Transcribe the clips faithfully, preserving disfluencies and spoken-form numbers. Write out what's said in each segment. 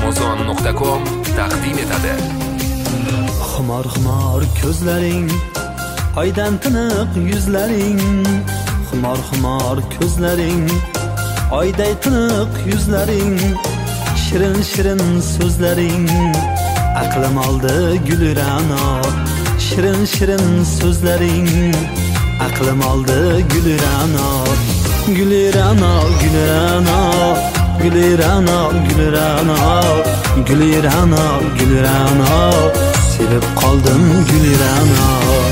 amazon nuqta com taqdim etadi. Xumor xumor ko'zlaring, oydan tiniq yuzlaring, xumor xumor ko'zlaring, oyday tiniq yuzlaring, shirin shirin so'zlaring, aqlim oldi gulirano, shirin shirin so'zlaring, aqlim oldi gulirano, gulirano, gulirano, gulirano, gulirano, gulirano, gulirano, sevib qoldim gulirano.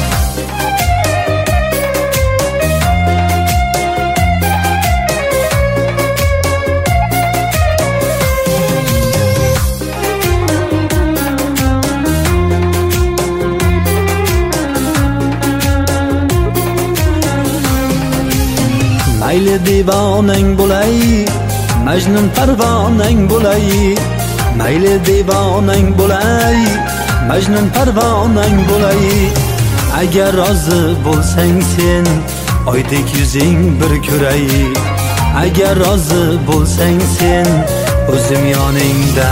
Mayli divonang bo'lay, Majnun parvonang bo'lay, mayli divonang bo'lay, Majnun parvonang bo'lay, agar rozi bo'lsang sen, oydek yuzing bir ko'ray, agar rozi bo'lsang sen, o'zim yoningda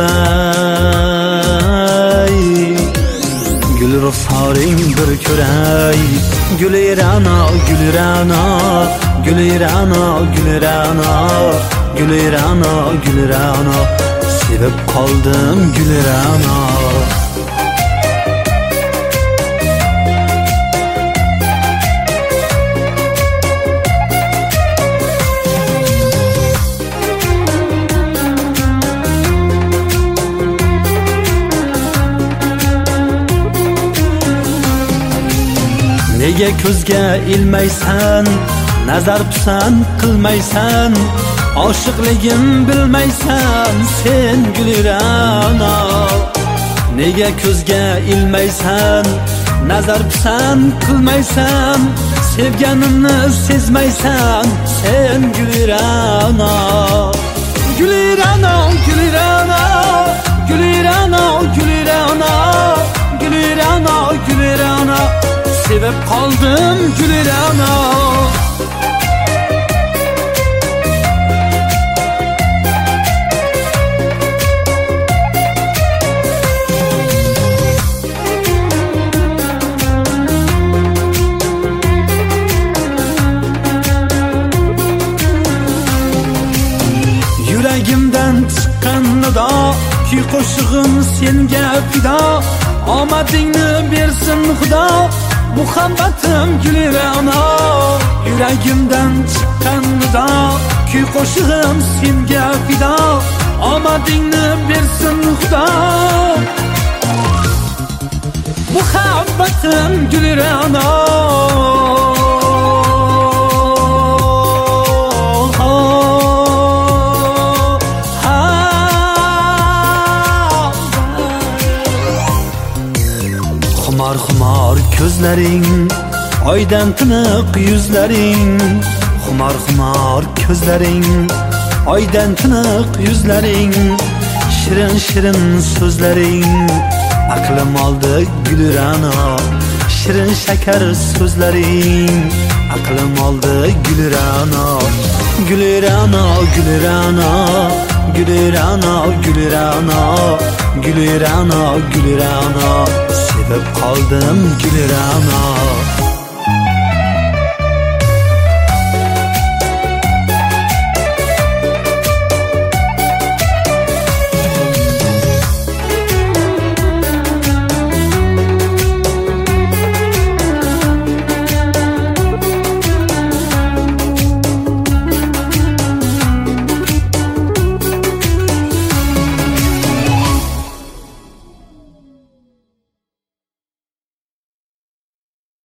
bo'lay, gul ruxsoring bir ko'ray, gulirano, gulirano, gulirano, gulirano, gulirano, gulirano, sevib qoldim gulirano. Nega ko'zga ilmaysan, nazar pisand qilmaysan, oshiqligim bilmaysan sen gulirano. Nega ko'zga ilmaysan, nazar pisand qilmaysan, sevganimni sezmaysan sen gulirano. Gulirano, gulirano, gulirano, gulirano, gulirano, gulirano, sevib qoldim gulirano. Yuragimdan chiqqan nido, kuy qo'shig'im senga fido, omadingni bersin Xudo, muhabbatim gulirano. Yuragimdan chiqqan nido, kuy qo'shig'im senga fido, omadingni bersin Xudo, muhabbatim gulirano. Xumor xumor ko'zlaring, oydan tiniq yuzlaring, xumor xumor ko'zlaring, oydan tiniq yuzlaring, shirin shirin so'zlaring, aqlim oldi gulirano, shirin shakar so'zlaring, aqlim oldi gulirano, gulirano, gulirano, gulirano, gulirano, gulirano, gulirano, sevib qoldim gulirano.